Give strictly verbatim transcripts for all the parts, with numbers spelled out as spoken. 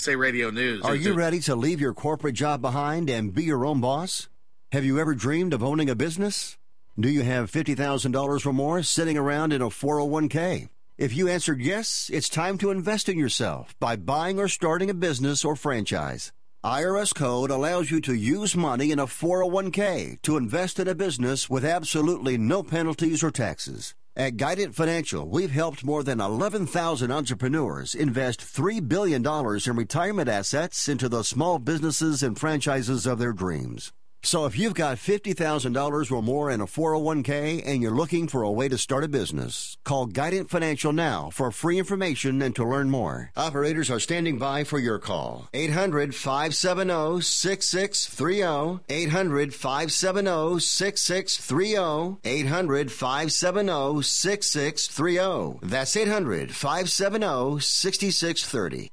Say Radio News. Are you ready to leave your corporate job behind and be your own boss? Have you ever dreamed of owning a business? Do you have fifty thousand dollars or more sitting around in a four oh one k? If you answered yes, it's time to invest in yourself by buying or starting a business or franchise. I R S Code allows you to use money in a four oh one k to invest in a business with absolutely no penalties or taxes. At Guidant Financial, we've helped more than eleven thousand entrepreneurs invest three billion dollars in retirement assets into the small businesses and franchises of their dreams. So if you've got fifty thousand dollars or more in a four oh one k and you're looking for a way to start a business, call Guidant Financial now for free information and to learn more. Operators are standing by for your call. eight hundred, five seven zero, six six three zero. eight hundred, five seven zero, six six three zero. eight hundred, five seven zero, six six three zero. That's eight hundred, five seven zero, six six three zero.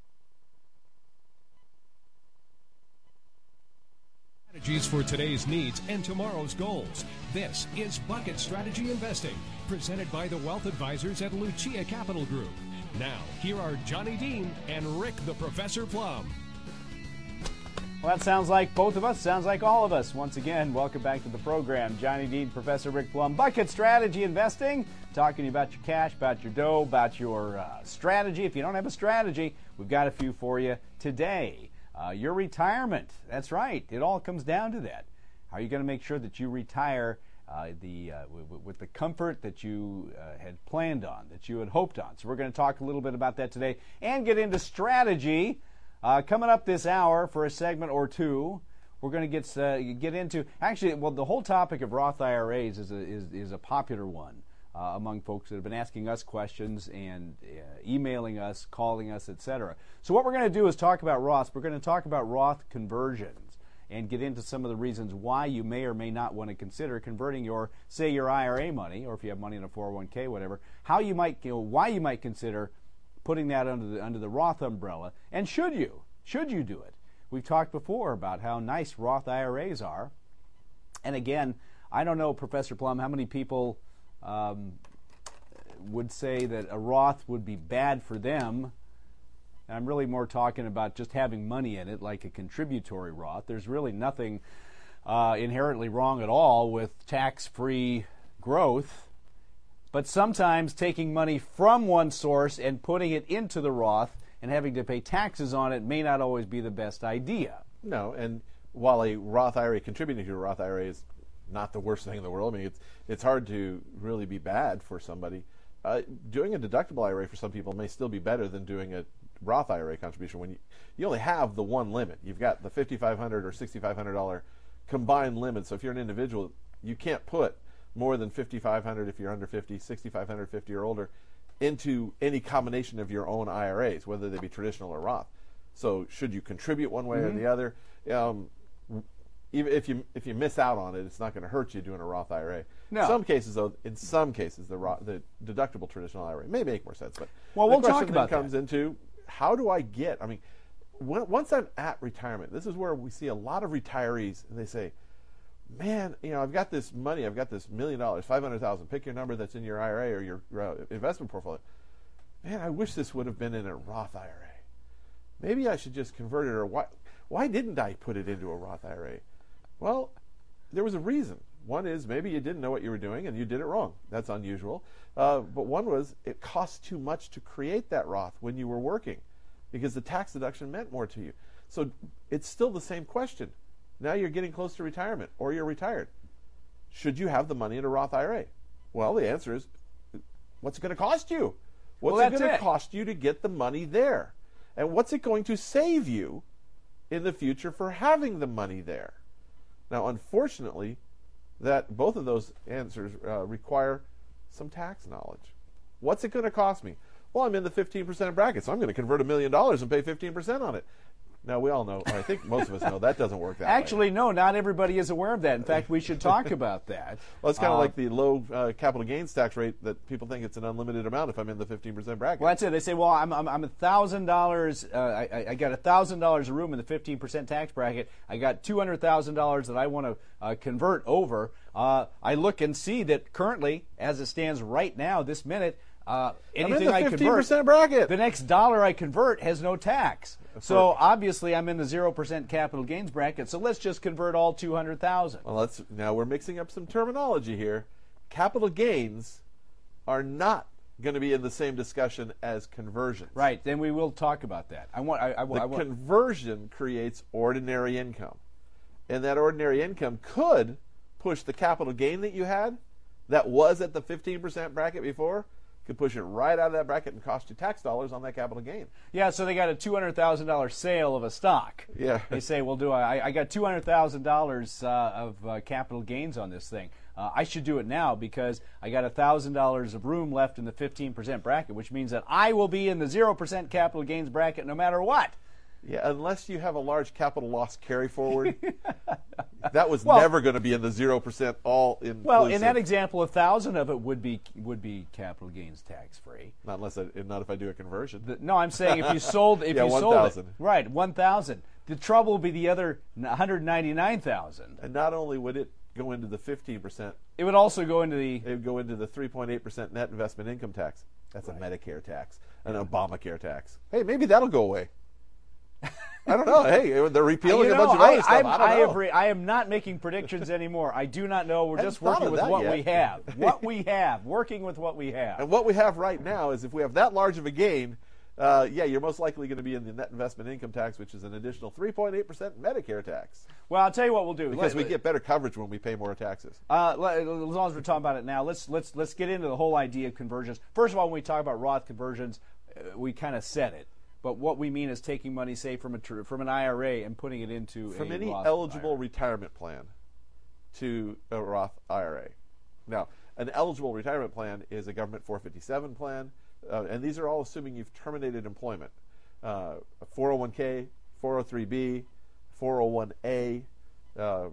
Strategies for today's needs and tomorrow's goals. This is Bucket Strategy Investing, presented by the Wealth Advisors at Lucia Capital Group. Now, here are Johnny Dean and Rick the Professor Plum. Well, that sounds like both of us, sounds like all of us. Once again, welcome back to the program. Johnny Dean, Professor Rick Plum, Bucket Strategy Investing, talking to you about your cash, about your dough, about your uh, strategy. If you don't have a strategy, we've got a few for you today. Uh, your retirement, that's right. It all comes down to that. How are you going to make sure that you retire uh, the uh, w- w- with the comfort that you uh, had planned on, that you had hoped on? So we're going to talk a little bit about that today and get into strategy. Uh, coming up this hour for a segment or two, we're going to get uh, get into, actually, well, the whole topic of Roth I R As is a, is, is a popular one uh, among folks that have been asking us questions and uh, emailing us, calling us, et cetera. So what we're going to do is talk about Roths. We're going to talk about Roth conversions and get into some of the reasons why you may or may not want to consider converting your, say, your I R A money, or if you have money in a four oh one k, whatever, how you might, you know, why you might consider putting that under the under the Roth umbrella, and should you, should you do it? We've talked before about how nice Roth I R As are, and again, I don't know, Professor Plum, how many people um, would say that a Roth would be bad for them. I'm really more talking about just having money in it, like a contributory Roth. There's really nothing uh, inherently wrong at all with tax-free growth, but sometimes taking money from one source and putting it into the Roth and having to pay taxes on it may not always be the best idea. No, and while a Roth I R A, contributing to a Roth I R A is not the worst thing in the world, I mean, it's, it's hard to really be bad for somebody. Uh, doing a deductible I R A for some people may still be better than doing a Roth I R A contribution when you, you only have the one limit. You've got the fifty-five hundred dollars or sixty-five hundred dollars combined limit. So if you're an individual, you can't put more than fifty-five hundred dollars if you're under fifty, sixty-five hundred dollars, fifty or older, into any combination of your own I R As, whether they be traditional or Roth. So should you contribute one way mm-hmm. or the other? Um, even if you if you miss out on it, it's not going to hurt you doing a Roth I R A. No. In some cases, though, in some cases, the Roth, the deductible traditional I R A may make more sense. But well, the we'll question talk about then comes that. into, how do I get? I mean, when, once I'm at retirement, this is where we see a lot of retirees, and they say, "Man, you know, I've got this money, I've got this million dollars, five hundred thousand. Pick your number that's in your I R A or your uh, investment portfolio. Man, I wish this would have been in a Roth I R A. Maybe I should just convert it, or why? Why didn't I put it into a Roth I R A?" Well, there was a reason. One is maybe you didn't know what you were doing and you did it wrong. That's unusual. Uh, but one was it cost too much to create that Roth when you were working because the tax deduction meant more to you. So it's still the same question. Now you're getting close to retirement or you're retired. Should you have the money in a Roth I R A? Well, the answer is, what's it going to cost you? What's well, it going to it. cost you to get the money there? And what's it going to save you in the future for having the money there? Now, unfortunately, that both of those answers uh, require some tax knowledge. What's it going to cost me? Well, I'm in the fifteen percent bracket, so I'm going to convert a million dollars and pay fifteen percent on it. Now, we all know, or I think most of us know, that doesn't work that Actually, way. no, not everybody is aware of that. In fact, we should talk about that. Well, it's kind of uh, like the low uh, capital gains tax rate that people think it's an unlimited amount if I'm in the fifteen percent bracket. Well, that's it. They say, well, I'm I'm, I'm one thousand dollars. Uh, I, I got one thousand dollars a room in the fifteen percent tax bracket. I got two hundred thousand dollars that I want to uh, convert over. Uh, I look and see that currently, as it stands right now, this minute, uh, anything I'm in the I fifteen percent convert, bracket. the next dollar I convert has no tax. So obviously I'm in the zero percent capital gains bracket, so let's just convert all two hundred thousand. Well, let's, now we're mixing up some terminology here. Capital gains are not going to be in the same discussion as conversions. Right, then we will talk about that. I want I, I, The I want conversion creates ordinary income. And that ordinary income could push the capital gain that you had that was at the fifteen percent bracket before, could push it right out of that bracket and cost you tax dollars on that capital gain. Yeah, so they got a two hundred thousand dollars sale of a stock. Yeah. They say, well, do I, I got two hundred thousand dollars uh, of uh, capital gains on this thing. Uh, I should do it now because I got one thousand dollars of room left in the fifteen percent bracket, which means that I will be in the zero percent capital gains bracket no matter what. Yeah, unless you have a large capital loss carry forward. That was Well- never going to be in the zero percent all in. Well, in that example, a thousand of it would be would be capital gains tax free. Not unless I, not if I do a conversion. The- No, I'm saying if you sold if Yeah, you sold it, one thousand. right, one thousand. The trouble would be the other one hundred ninety-nine thousand. And not only would it go into the fifteen percent, It would also go into the it would go into the three point eight percent net investment income tax. That's a Medicare tax, an Obamacare tax. Hey, maybe that'll go away. I don't know. Hey, they're repealing You a know, bunch of I, other stuff. I'm- I don't I know. have re- I am not making predictions anymore. I do not know. We're Hadn't just thought working of with that what yet. we have. What we have. Working with what we have. And what we have right now is if we have that large of a gain, uh, yeah, you're most likely going to be in the net investment income tax, which is an additional three point eight percent Medicare tax. Well, I'll tell you what we'll do. Because Let- we get better coverage when we pay more taxes. Uh, let- as long as we're talking about it now, let's let's let's get into the whole idea of conversions. First of all, when we talk about Roth conversions, uh, we kind of said it, but what we mean is taking money, say from a tr- from an I R A, and putting it into From a any Roth eligible I R A. retirement plan to a Roth I R A. Now, an eligible retirement plan is a government four fifty-seven plan, uh, and these are all assuming you've terminated employment. Uh, a four oh one K, four oh three B, four oh one A, uh,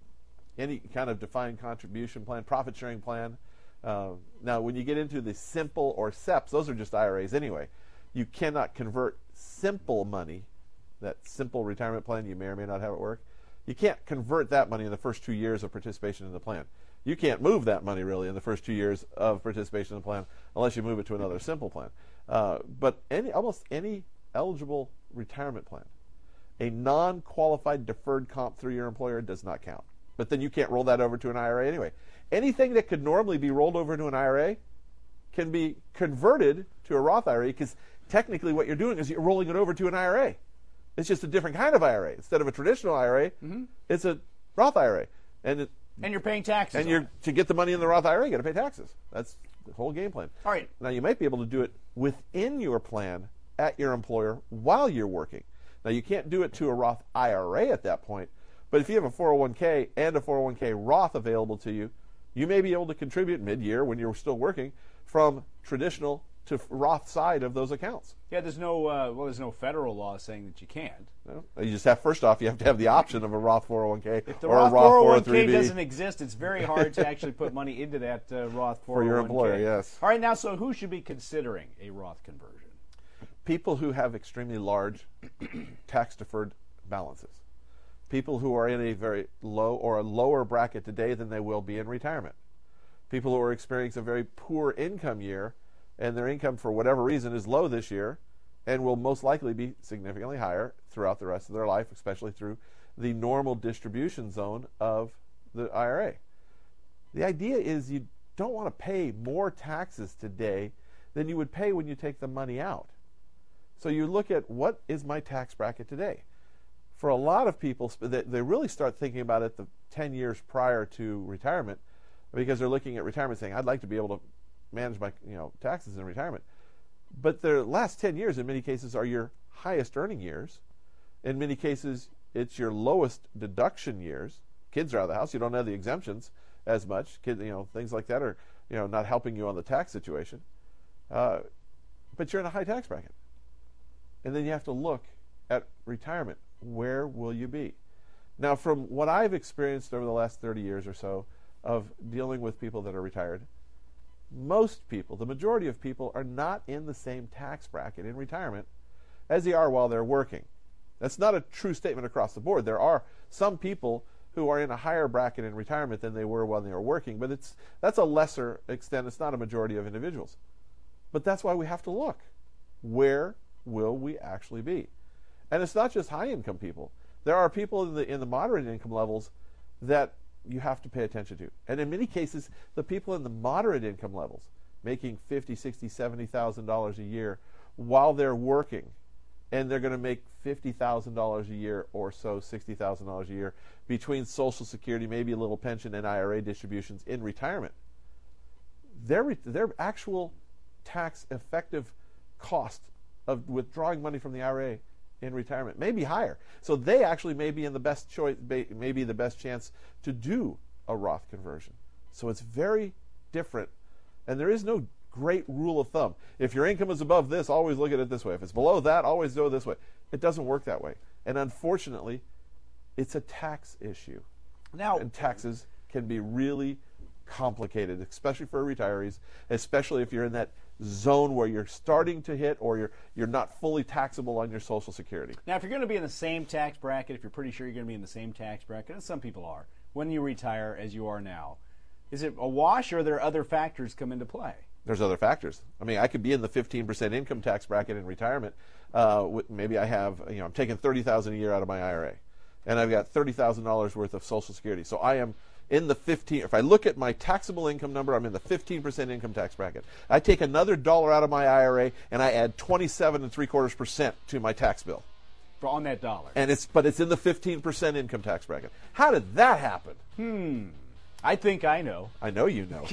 any kind of defined contribution plan, profit sharing plan. Uh, now, when you get into the simple or S E Ps, those are just I R As anyway. You cannot convert simple money, that simple retirement plan, you may or may not have it work. You can't convert that money in the first two years of participation in the plan. You can't move that money really in the first two years of participation in the plan unless you move it to another simple plan. Uh, but any almost any eligible retirement plan, a non-qualified deferred comp through your employer does not count. But then you can't roll that over to an I R A anyway. Anything that could normally be rolled over to an I R A can be converted to a Roth I R A because technically what you're doing is you're rolling it over to an I R A. It's just a different kind of I R A. Instead of a traditional I R A, mm-hmm. it's a Roth I R A. And it, And you're paying taxes. and on you're it. to get the money in the Roth I R A, you got to pay taxes. That's the whole game plan. All right. Now you might be able to do it within your plan at your employer while you're working. Now you can't do it to a Roth I R A at that point, but if you have a four oh one K and a four oh one K Roth available to you, you may be able to contribute mid-year when you're still working from traditional to Roth side of those accounts. Yeah, there's no uh, well, there's no federal law saying that you can't. No? You just have, first off, you have to have the option of a Roth four oh one K If the or Roth a Roth four oh four oh one three K B. doesn't exist, it's very hard to actually put money into that uh, Roth four oh one K. your employer, yes. All right, now, so who should be considering a Roth conversion? People who have extremely large tax-deferred balances. People who are in a very low or a lower bracket today than they will be in retirement. People who are experiencing a very poor income year and their income for whatever reason is low this year and will most likely be significantly higher throughout the rest of their life, especially through the normal distribution zone of the I R A. The idea is you don't want to pay more taxes today than you would pay when you take the money out. So you look at what is my tax bracket today. For a lot of people, they really start thinking about it the ten years prior to retirement because they're looking at retirement saying, I'd like to be able to manage my you know taxes in retirement. But the last ten years, in many cases, are your highest earning years. In many cases, it's your lowest deduction years. Kids are out of the house. You don't have the exemptions as much. Kid, you know, things like that are you know not helping you on the tax situation. Uh, but you're in a high tax bracket. And then you have to look at retirement. Where will you be? Now, from what I've experienced over the last thirty years or so of dealing with people that are retired, most people, the majority of people, are not in the same tax bracket in retirement as they are while they're working. That's not a true statement across the board. There are some people who are in a higher bracket in retirement than they were when they were working, but it's that's a lesser extent. It's not a majority of individuals. But that's why we have to look. Where will we actually be? And it's not just high-income people. There are people in the in the moderate income levels that you have to pay attention to. And in many cases, the people in the moderate income levels, making fifty thousand dollars, sixty thousand dollars, seventy thousand dollars a year while they're working, and they're going to make fifty thousand dollars a year or so, sixty thousand dollars a year, between Social Security, maybe a little pension and I R A distributions in retirement. Their, their actual tax effective cost of withdrawing money from the I R A in retirement may be higher. So they actually may be in the best choice, may be the best chance to do a Roth conversion. So it's very different. And there is no great rule of thumb. If your income is above this, always look at it this way. If it's below that, always go this way. It doesn't work that way. And unfortunately, it's a tax issue. Now, and taxes can be really complicated, especially for retirees, especially if you're in that zone where you're starting to hit or you're you're not fully taxable on your Social Security. Now, if you're going to be in the same tax bracket, if you're pretty sure you're going to be in the same tax bracket, and some people are, when you retire as you are now, is it a wash or are there other factors come into play? There's other factors. I mean, I could be in the fifteen percent income tax bracket in retirement. Uh, maybe I have, you know, I'm taking thirty thousand dollars a year out of my I R A, and I've got thirty thousand dollars worth of Social Security. So I am in the fifteen. If I look at my taxable income number, I'm in the fifteen percent income tax bracket. I take another dollar out of my I R A and I add twenty-seven and three quarters percent to my tax bill. For on that dollar. And it's but it's in the fifteen percent income tax bracket. How did that happen? Hmm. I think I know. I know you know.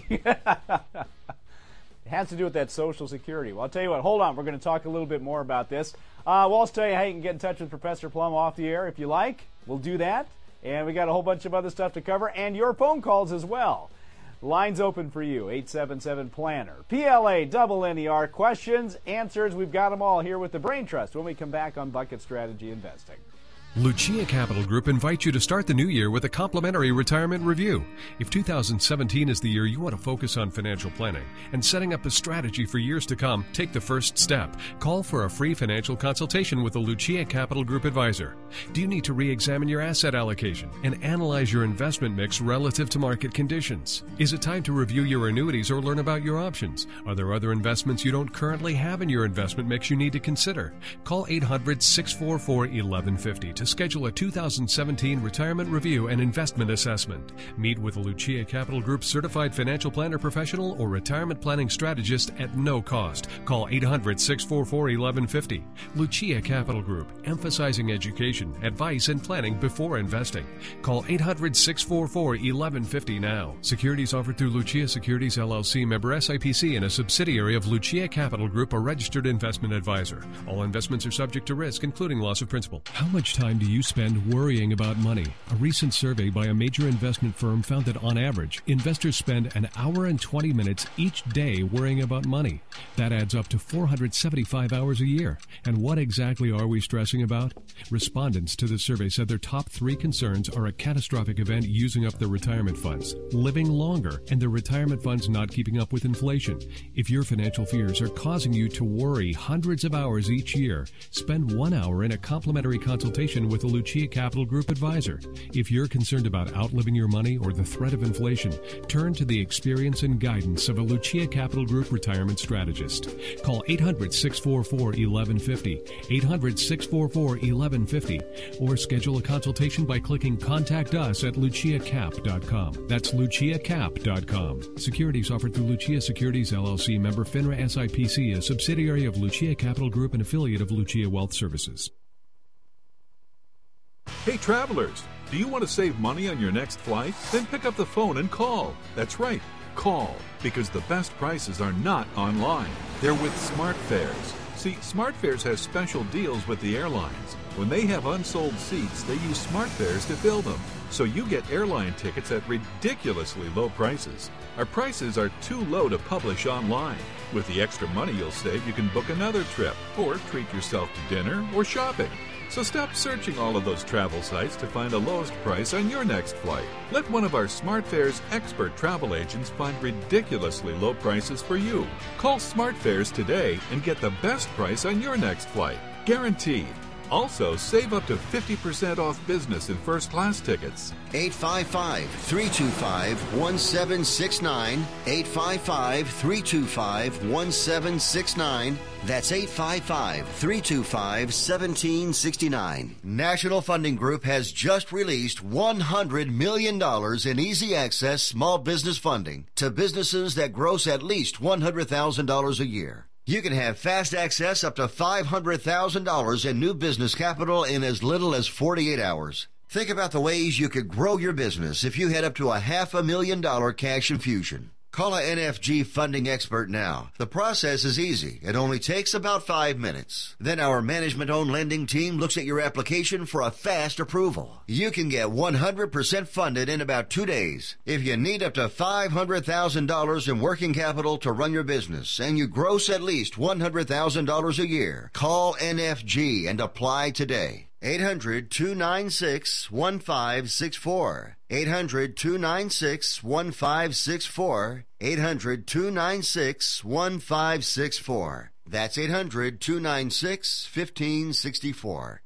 It has to do with that Social Security. Well, I'll tell you what, hold on. We're going to talk a little bit more about this. Uh, we'll also tell you how you can get in touch with Professor Plum off the air if you like. We'll do that. And we got a whole bunch of other stuff to cover, and your phone calls as well. Lines open for you, eight seven seven, planner. P L A, double N E R, questions, answers, we've got them all here with the Brain Trust when we come back on Bucket Strategy Investing. Lucia Capital Group invites you to start the new year with a complimentary retirement review. If two thousand seventeen is the year you want to focus on financial planning and setting up a strategy for years to come, take the first step. Call for a free financial consultation with a Lucia Capital Group advisor. Do you need to re-examine your asset allocation and analyze your investment mix relative to market conditions? Is it time to review your annuities or learn about your options? Are there other investments you don't currently have in your investment mix you need to consider? Call eight hundred, six four four, eleven fifty to schedule a two thousand seventeen retirement review and investment assessment. Meet with a Lucia Capital Group certified financial planner professional or retirement planning strategist at no cost. Call eight hundred, six four four, eleven fifty. Lucia Capital Group, emphasizing education, advice, and planning before investing. Call eight hundred, six four four, eleven fifty now. Securities offered through Lucia Securities L L C, member S I P C, and a subsidiary of Lucia Capital Group, a registered investment advisor. All investments are subject to risk, including loss of principal. How much time do you spend worrying about money? A recent survey by a major investment firm found that on average, investors spend an hour and twenty minutes each day worrying about money. That adds up to four hundred seventy-five hours a year. And what exactly are we stressing about? Respondents to the survey said their top three concerns are a catastrophic event using up their retirement funds, living longer, and their retirement funds not keeping up with inflation. If your financial fears are causing you to worry hundreds of hours each year, spend one hour in a complimentary consultation with a Lucia Capital Group advisor. If you're concerned about outliving your money or the threat of inflation, turn to the experience and guidance of a Lucia Capital Group retirement strategist. Call eight hundred, six four four, eleven fifty, eight hundred, six four four, eleven fifty, or schedule a consultation by clicking Contact Us at lucia cap dot com. That's lucia cap dot com. Securities offered through Lucia Securities L L C, member FINRA S I P C, a subsidiary of Lucia Capital Group and affiliate of Lucia Wealth Services. Hey travelers, do you want to save money on your next flight? Then pick up the phone and call. That's right, call, because the best prices are not online. They're with SmartFares. See, SmartFares has special deals with the airlines. When they have unsold seats, they use SmartFares to fill them. So you get airline tickets at ridiculously low prices. Our prices are too low to publish online. With the extra money you'll save, you can book another trip or treat yourself to dinner or shopping. So stop searching all of those travel sites to find the lowest price on your next flight. Let one of our SmartFares expert travel agents find ridiculously low prices for you. Call SmartFares today and get the best price on your next flight. Guaranteed. Also, save up to fifty percent off business and first-class tickets. eight five five, three two five, one seven six nine. eight five five, three two five, one seven six nine. That's eight five five, three two five, one seven six nine. National Funding Group has just released one hundred million dollars in easy access small business funding to businesses that gross at least one hundred thousand dollars a year. You can have fast access up to five hundred thousand dollars in new business capital in as little as forty-eight hours. Think about the ways you could grow your business if you had up to a half a million dollar cash infusion. Call a N F G funding expert now. The process is easy. It only takes about five minutes. Then our management-owned lending team looks at your application for a fast approval. You can get one hundred percent funded in about two days. If you need up to five hundred thousand dollars in working capital to run your business and you gross at least one hundred thousand dollars a year, call N F G and apply today. eight hundred, two nine six, one five six four. eight hundred, two nine six, one five six four. eight hundred, two nine six, one five six four. That's eight hundred, two nine six, one five six four.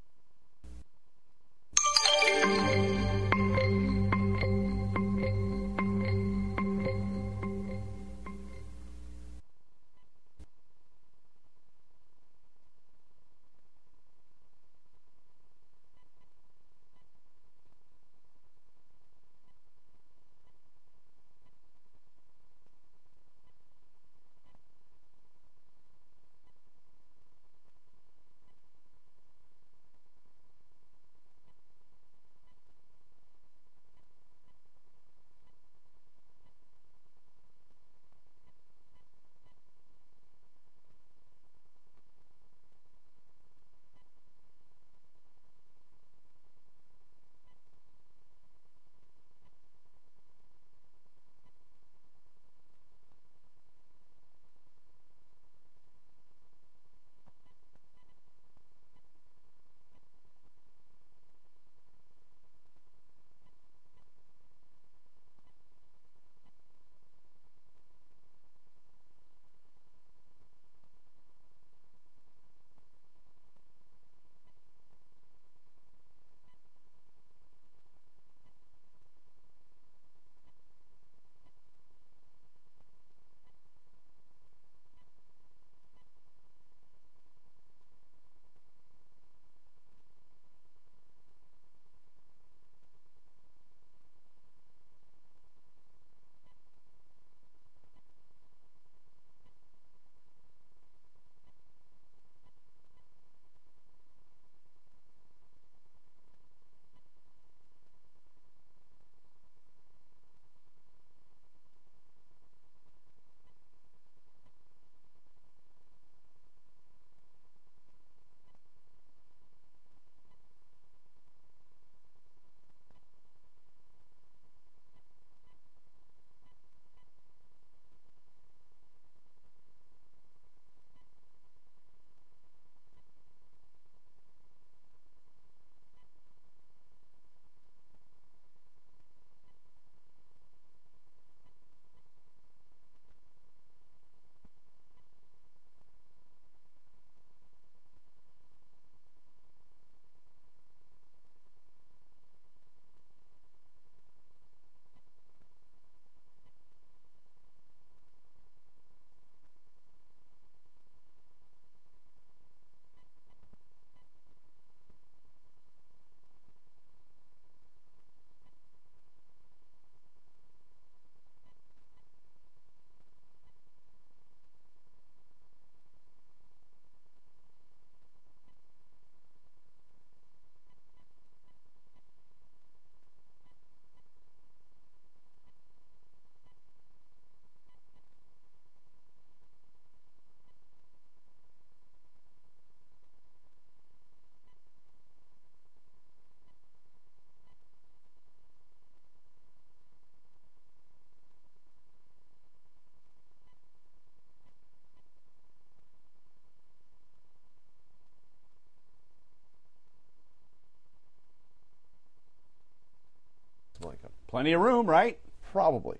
Plenty of room, right? Probably.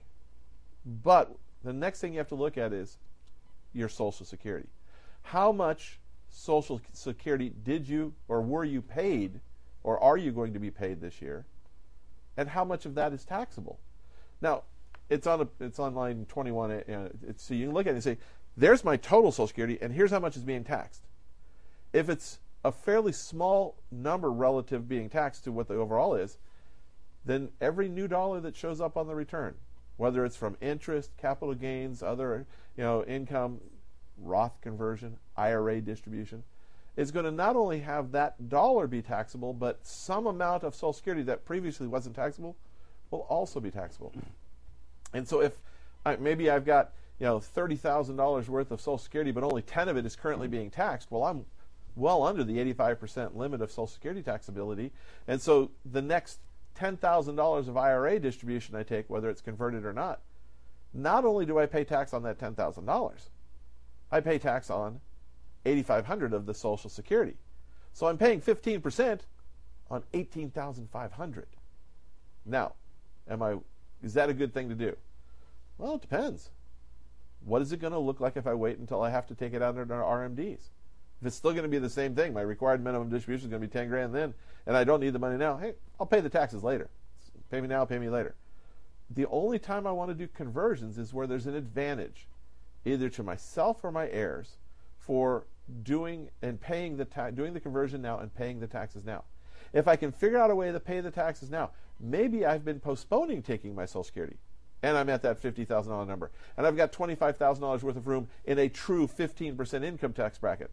But the next thing you have to look at is your Social Security. How much Social Security did you or were you paid or are you going to be paid this year? And how much of that is taxable? Now, it's on a, it's on line twenty-one. Uh, it's, so you can look at it and say, there's my total Social Security, and here's how much is being taxed. If it's a fairly small number relative being taxed to what the overall is, then every new dollar that shows up on the return, whether it's from interest, capital gains, other you know income, Roth conversion, I R A distribution, is going to not only have that dollar be taxable, but some amount of Social Security that previously wasn't taxable will also be taxable. And so if I, maybe I've got you know thirty thousand dollars worth of Social Security, but only ten of it is currently being taxed, well, I'm well under the eighty-five percent limit of Social Security taxability. And so the next ten thousand dollars of I R A distribution I take, whether it's converted or not, not only do I pay tax on that ten thousand dollars, I pay tax on eighty-five hundred dollars of the Social Security. So I'm paying fifteen percent on eighteen thousand five hundred dollars. Now, am I, is that a good thing to do? Well, it depends. What is it going to look like if I wait until I have to take it out under R M Ds? If it's still going to be the same thing, my required minimum distribution is going to be ten grand then, and I don't need the money now, hey, I'll pay the taxes later. Pay me now, pay me later. The only time I want to do conversions is where there's an advantage, either to myself or my heirs, for doing and paying the ta- doing the conversion now and paying the taxes now. If I can figure out a way to pay the taxes now, maybe I've been postponing taking my Social Security, and I'm at that fifty thousand dollars number, and I've got twenty-five thousand dollars worth of room in a true fifteen percent income tax bracket.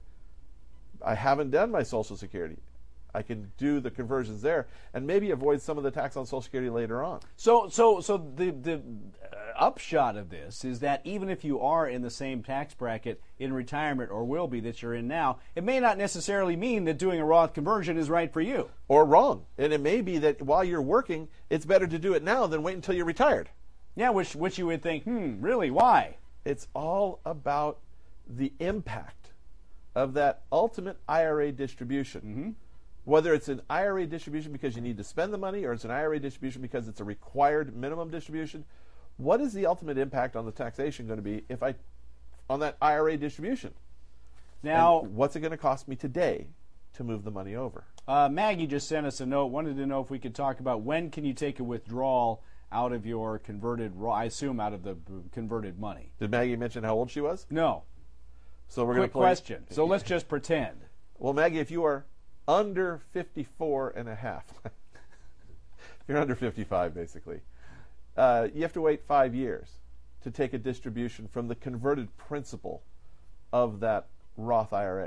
I haven't done my Social Security. I can do the conversions there and maybe avoid some of the tax on Social Security later on. So, so, so the the uh, upshot of this is that even if you are in the same tax bracket in retirement or will be that you're in now, it may not necessarily mean that doing a Roth conversion is right for you. Or wrong. And it may be that while you're working, it's better to do it now than wait until you're retired. Yeah, which which you would think, hmm, really, why? It's all about the impact of that ultimate I R A distribution. Mm-hmm. Whether it's an I R A distribution because you need to spend the money or it's an I R A distribution because it's a required minimum distribution, what is the ultimate impact on the taxation going to be if I on that I R A distribution? Now, and what's it going to cost me today to move the money over? Uh, Maggie just sent us a note, wanted to know if we could talk about when can you take a withdrawal out of your converted, I assume out of the converted money. Did Maggie mention how old she was? No. So we're going to play. Quick question. So let's just pretend. Well, Maggie, if you are under fifty-four and a half, if you're under fifty-five basically, uh, you have to wait five years to take a distribution from the converted principal of that Roth I R A.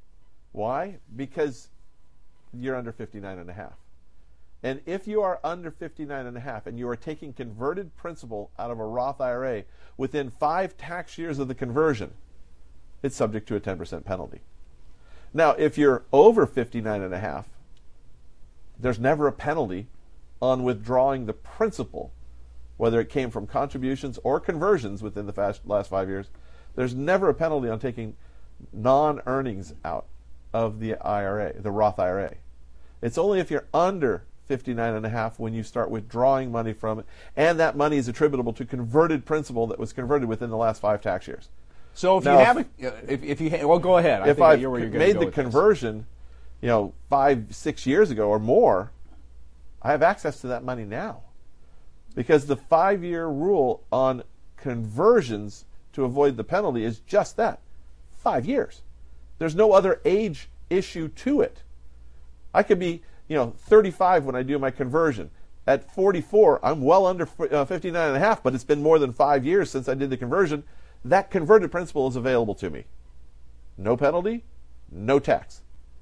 Why? Because you're under fifty-nine and a half. And if you are under fifty-nine and a half and you are taking converted principal out of a Roth I R A within five tax years of the conversion, it's subject to a ten percent penalty. Now, if you're over fifty-nine and a half, there's never a penalty on withdrawing the principal, whether it came from contributions or conversions within the fast, last five years. There's never a penalty on taking non-earnings out of the I R A, the Roth I R A. It's only if you're under fifty-nine and a half when you start withdrawing money from it, and that money is attributable to converted principal that was converted within the last five tax years. So if now, you have, a, if, if you, ha- well, go ahead. I if think I've you're where you're made go the with conversion, this. you know, five, six years ago or more, I have access to that money now, because the five-year rule on conversions to avoid the penalty is just that, five years. There's no other age issue to it. I could be, you know, thirty-five when I do my conversion. At forty-four, I'm well under uh, fifty-nine and a half, but it's been more than five years since I did the conversion. That converted principal is available to me. No penalty, no tax.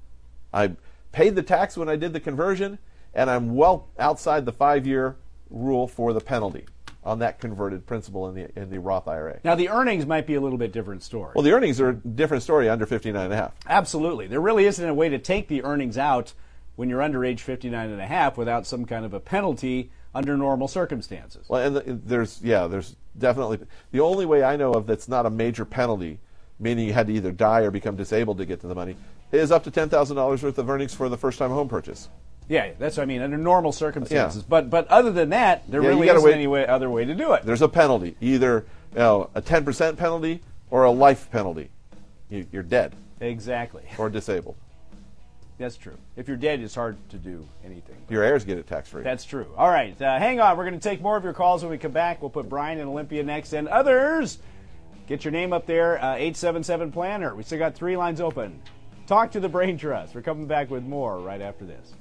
I paid the tax when I did the conversion, and I'm well outside the five-year rule for the penalty on that converted principal in the in the Roth I R A. Now, the earnings might be a little bit different story. Well, the earnings are a different story under fifty-nine and a half. Absolutely. There really isn't a way to take the earnings out when you're under age fifty-nine and a half without some kind of a penalty under normal circumstances. Well, and the, there's, yeah, there's definitely, the only way I know of that's not a major penalty, meaning you had to either die or become disabled to get to the money, is up to ten thousand dollars worth of earnings for the first-time home purchase. Yeah, that's what I mean, under normal circumstances. Yeah. But but other than that, there Yeah, really gotta isn't wait. any way, other way to do it. There's a penalty, either you know, a ten percent penalty or a life penalty. You, you're dead Exactly. Or disabled. That's true. If you're dead, it's hard to do anything. Your heirs get it tax-free. That's true. All right, uh, hang on. We're going to take more of your calls when we come back. We'll put Brian and Olympia next, and others. Get your name up there, uh, eight seven seven planner. We still got three lines open. Talk to the Brain Trust. We're coming back with more right after this.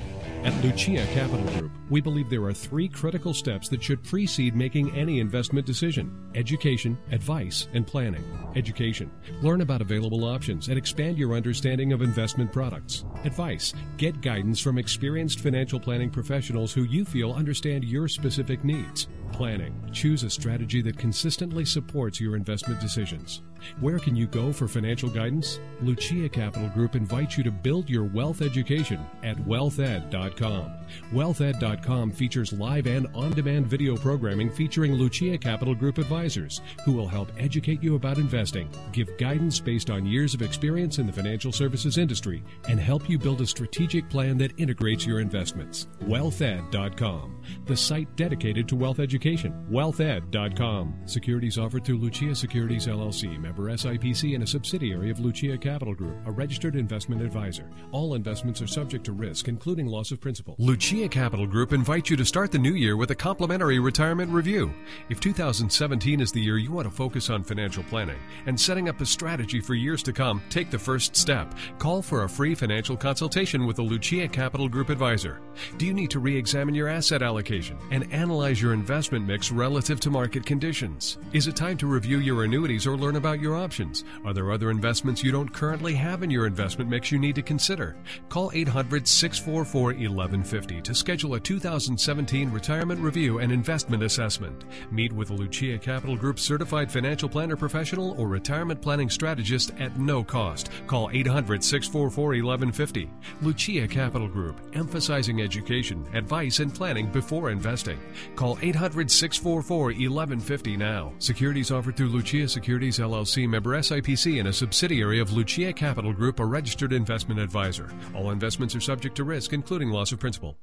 At Lucia Capital Group, we believe there are three critical steps that should precede making any investment decision: education, advice, and planning. Education. Learn about available options and expand your understanding of investment products. Advice. Get guidance from experienced financial planning professionals who you feel understand your specific needs. Planning. Choose a strategy that consistently supports your investment decisions. Where can you go for financial guidance? Lucia Capital Group invites you to build your wealth education at wealth ed dot com. wealth ed dot com features live and on-demand video programming featuring Lucia Capital Group advisors who will help educate you about investing, give guidance based on years of experience in the financial services industry, and help you build a strategic plan that integrates your investments. wealth ed dot com, the site dedicated to wealth education. wealth ed dot com. Securities offered through Lucia Securities, L L C, member S I P C, and a subsidiary of Lucia Capital Group, a registered investment advisor. All investments are subject to risk, including loss of principal. Lucia Capital Group invites you to start the new year with a complimentary retirement review. If two thousand seventeen is the year you want to focus on financial planning and setting up a strategy for years to come, take the first step. Call for a free financial consultation with a Lucia Capital Group advisor. Do you need to re-examine your asset allocation and analyze your investment mix relative to market conditions? Is it time to review your annuities or learn about your options? Are there other investments you don't currently have in your investment mix you need to consider? Call eight hundred, six four four, eleven fifty to schedule a two thousand seventeen retirement review and investment assessment. Meet with a Lucia Capital Group certified financial planner professional or retirement planning strategist at no cost. Call eight hundred, six four four, eleven fifty. Lucia Capital Group, emphasizing education, advice, and planning before investing. Call eight hundred, six four four, eleven fifty now. Securities offered through Lucia Securities, L L C, member S I P C, and a subsidiary of Lucia Capital Group, a registered investment advisor. All investments are subject to risk, including loss of principal.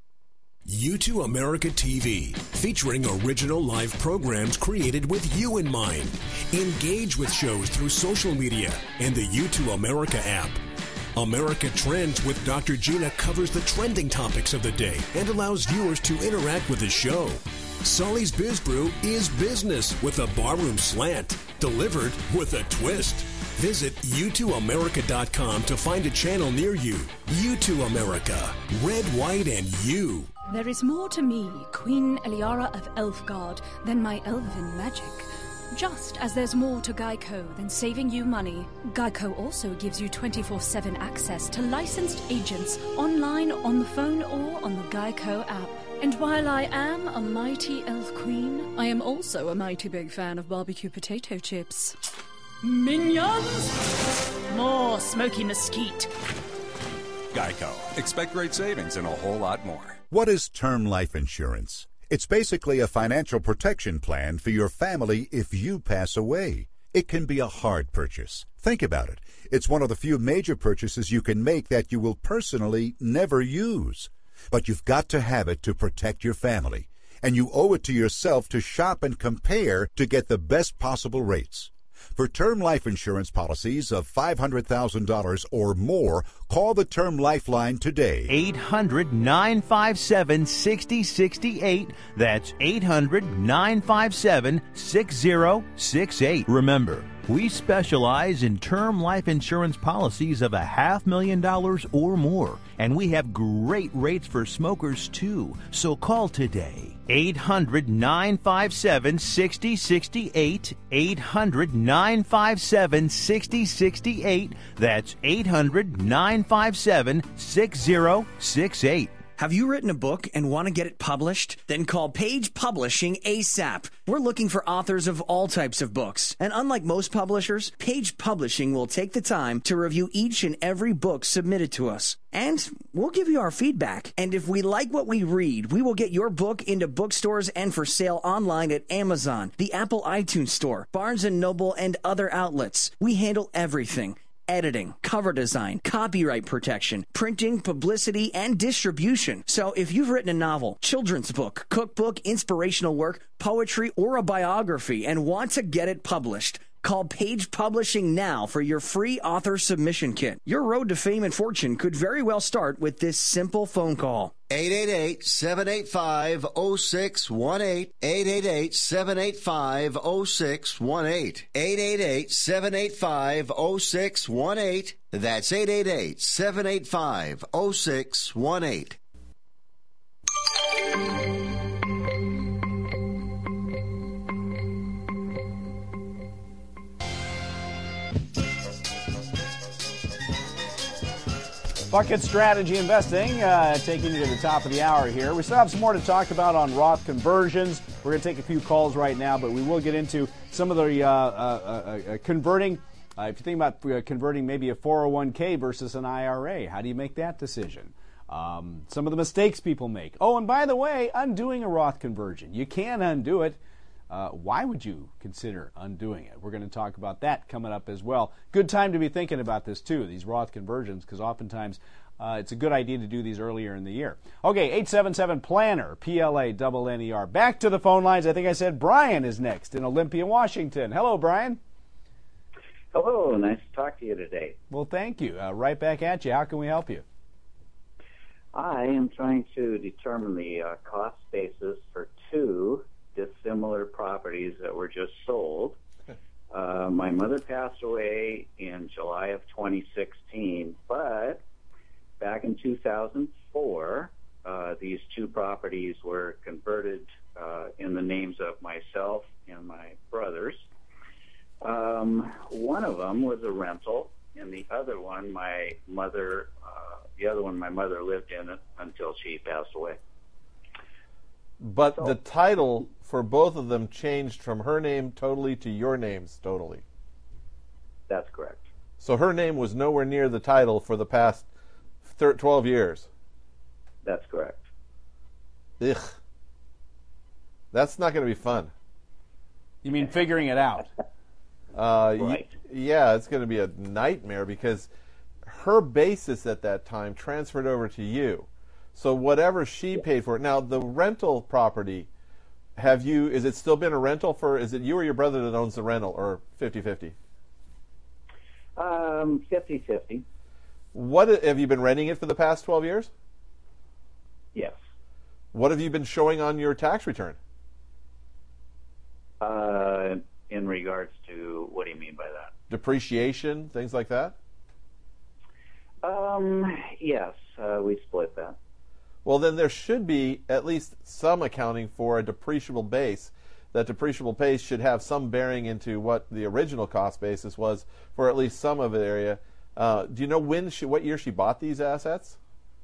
U two America T V, featuring original live programs created with you in mind. Engage with shows through social media and the U two America app. America Trends with Doctor Gina covers the trending topics of the day and allows viewers to interact with the show. Sully's Biz Brew is business with a barroom slant, delivered with a twist. Visit U two America dot com to find a channel near you. U two America, red, white, and you. There is more to me, Queen Eliara of Elfgard, than my elven magic. Just as there's more to Geico than saving you money, Geico also gives you twenty-four seven access to licensed agents online, on the phone, or on the Geico app. And while I am a mighty elf queen, I am also a mighty big fan of barbecue potato chips. Minions! More smoky mesquite. Geico. Expect great savings and a whole lot more. What is term life insurance? It's basically a financial protection plan for your family if you pass away. It can be a hard purchase. Think about it. It's one of the few major purchases you can make that you will personally never use. But you've got to have it to protect your family. And you owe it to yourself to shop and compare to get the best possible rates. For term life insurance policies of five hundred thousand dollars or more, call the Term Lifeline today. eight hundred, nine five seven, six zero six eight. That's eight hundred, nine five seven, six zero six eight. Remember, we specialize in term life insurance policies of a half million dollars or more, and we have great rates for smokers too. So call today. eight hundred, nine five seven, six zero six eight. eight hundred, nine five seven, six zero six eight. That's eight hundred, nine five seven, six zero six eight. Have you written a book and want to get it published? Then call Page Publishing ASAP. We're looking for authors of all types of books. And unlike most publishers, Page Publishing will take the time to review each and every book submitted to us. And we'll give you our feedback. And if we like what we read, we will get your book into bookstores and for sale online at Amazon, the Apple iTunes Store, Barnes and Noble, and other outlets. We handle everything. Editing, cover design, copyright protection, printing, publicity, and distribution. So if you've written a novel, children's book, cookbook, inspirational work, poetry, or a biography and want to get it published, Call Page Publishing now for your free author submission kit. Your road to fame and fortune could very well start with this simple phone call. eight eight eight, seven eight five, zero six one eight. eight eight eight, seven eight five, zero six one eight. eight eight eight, seven eight five, zero six one eight. That's eight eight eight, seven eight five, zero six one eight. Bucket Strategy Investing, uh, taking you to the top of the hour here. We still have some more to talk about on Roth conversions. We're going to take a few calls right now, but we will get into some of the uh, uh, uh, uh, converting. Uh, if you think about uh, converting maybe a four oh one k versus an I R A, how do you make that decision? Um, some of the mistakes people make. Oh, and by the way, undoing a Roth conversion. You can undo it. Uh, why would you consider undoing it? We're going to talk about that coming up as well. Good time to be thinking about this, too, these Roth conversions, because oftentimes uh, it's a good idea to do these earlier in the year. Okay, eight seven seven, PLANNER, P L A N N E R. Back to the phone lines. I think I said Brian is next in Olympia, Washington. Hello, Brian. Hello, nice to talk to you today. Well, thank you. Uh, right back at you. How can we help you? I am trying to determine the uh, cost basis for two dissimilar properties that were just sold. Uh, my mother passed away in July of twenty sixteen, but back in two thousand four, uh, these two properties were converted uh, in the names of myself and my brothers. Um, one of them was a rental, and the other one, my mother, uh, the other one, my mother lived in it until she passed away. But so, the title for both of them changed from her name totally to your names totally. That's correct. So her name was nowhere near the title for the past twelve years. That's correct. Ugh. That's not going to be fun. You mean figuring it out? Uh, right. y- yeah, it's going to be a nightmare because her basis at that time transferred over to you. So whatever she paid for it. Now, the rental property, have you, is it still been a rental for, is it you or your brother that owns the rental, or fifty-fifty? Um, fifty-fifty. What, have you been renting it for the past twelve years? Yes. What have you been showing on your tax return? Uh, in regards to, what do you mean by that? Depreciation, things like that? Um, yes, uh, we split that. Well, then there should be at least some accounting for a depreciable base. That depreciable base should have some bearing into what the original cost basis was for at least some of the area. Uh, do you know when she, what year she bought these assets?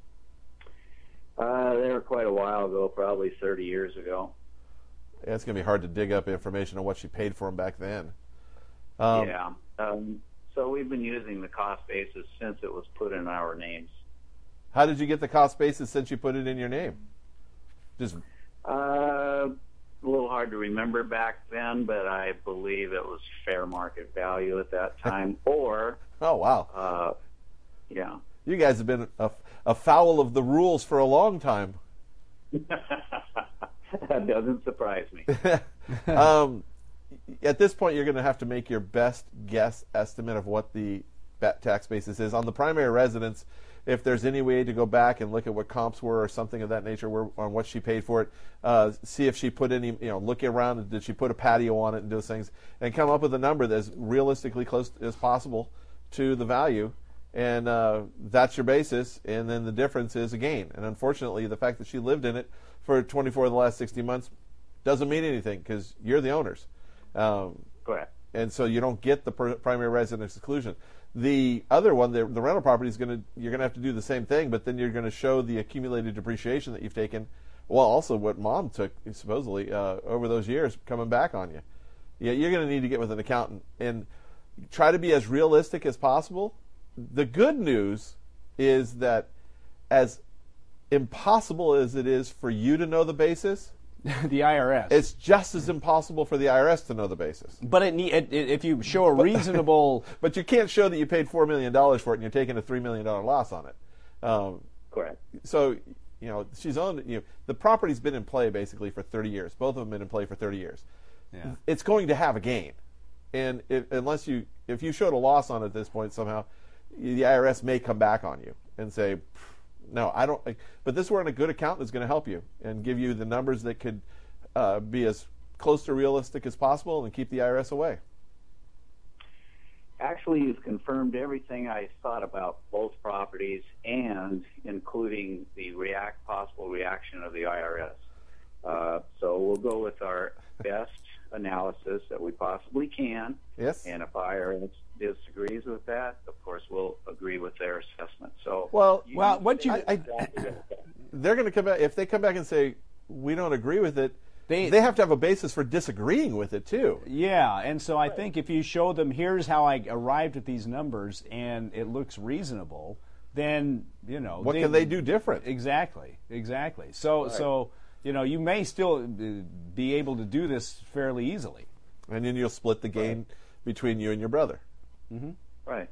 Uh, they were quite a while ago, probably thirty years ago. Yeah, it's going to be hard to dig up information on what she paid for them back then. Um, yeah. Um, so we've been using the cost basis since it was put in our names. How did you get the cost basis since you put it in your name? Just uh, a little hard to remember back then, but I believe it was fair market value at that time. Or oh wow, uh, yeah, you guys have been a, a foul of the rules for a long time. That doesn't surprise me. um, at this point, you're going to have to make your best guess estimate of what the tax basis is on the primary residence. If there's any way to go back and look at what comps were or something of that nature where, on what she paid for it, uh, see if she put any, you know, look around, did she put a patio on it and those things, and come up with a number that's realistically close as possible to the value, and uh, that's your basis, and then the difference is a gain. And unfortunately, the fact that she lived in it for twenty-four of the last sixty months doesn't mean anything because you're the owners. Um, Correct. And so you don't get the pr- primary residence exclusion. The other one, the, the rental property, is going to you're going to have to do the same thing, but then you're going to show the accumulated depreciation that you've taken. Well, also what mom took supposedly uh, over those years coming back on you. Yeah, you're going to need to get with an accountant and try to be as realistic as possible. The good news is that as impossible as it is for you to know the basis, the I R S, it's just as impossible for the I R S to know the basis. But it, it, it, if you show a reasonable, but you can't show that you paid four million dollars for it and you're taking a three million dollar loss on it. Um, Correct. So, you know, she's owned. You know, the property's been in play basically for thirty years. Both of them have been in play for thirty years. Yeah. It's going to have a gain. and if, unless you if you showed a loss on it at this point somehow, the I R S may come back on you and say, no, I don't. But this is where a good accountant is going to help you and give you the numbers that could uh, be as close to realistic as possible and keep the I R S away. Actually, you've confirmed everything I thought about both properties and including the react possible reaction of the I R S. Uh, so we'll go with our best analysis that we possibly can. Yes. And if I R S disagrees with that, of course, we'll agree with their assessment. So well, you, well, what you I, I, they're going to come back if they come back and say we don't agree with it. They, they have to have a basis for disagreeing with it, too. Yeah, and so I think if you show them, here's how I arrived at these numbers, and it looks reasonable, then, you know. What they, can they do different? Exactly, exactly. So, right. so you know, you may still be able to do this fairly easily. And then you'll split the gain right. between you and your brother. Mm-hmm. Right.